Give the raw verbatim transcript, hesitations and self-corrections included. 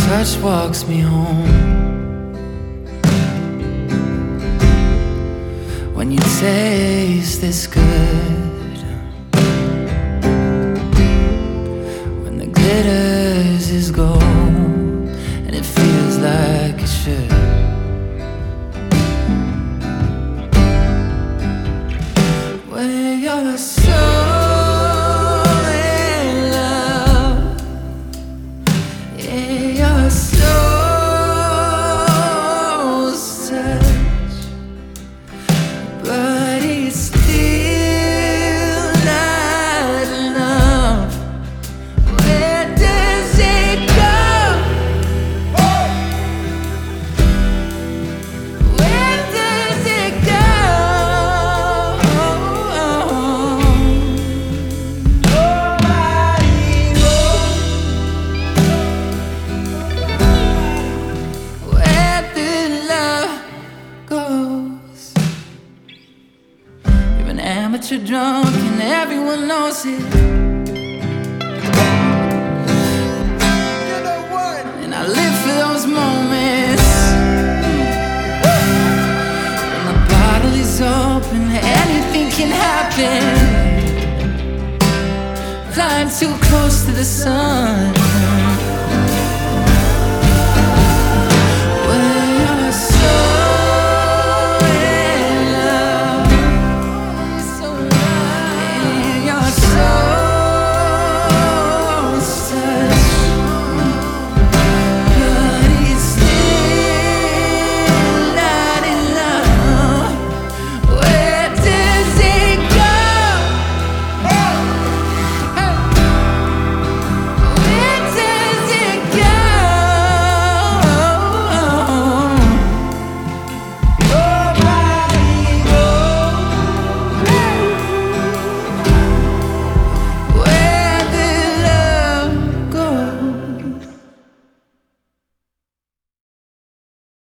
touch walks me home. When you taste this good, when the glitters is gold and it feels like it should. Where you're so in love, yeah, you're so such, but it's still not enough. Where does it go? Where does it go? Nobody knows. Where did love goes? You're an amateur drunk and everyone knows it. And I live for those moments when the bottle is open, anything can happen. Flying too close to the sun,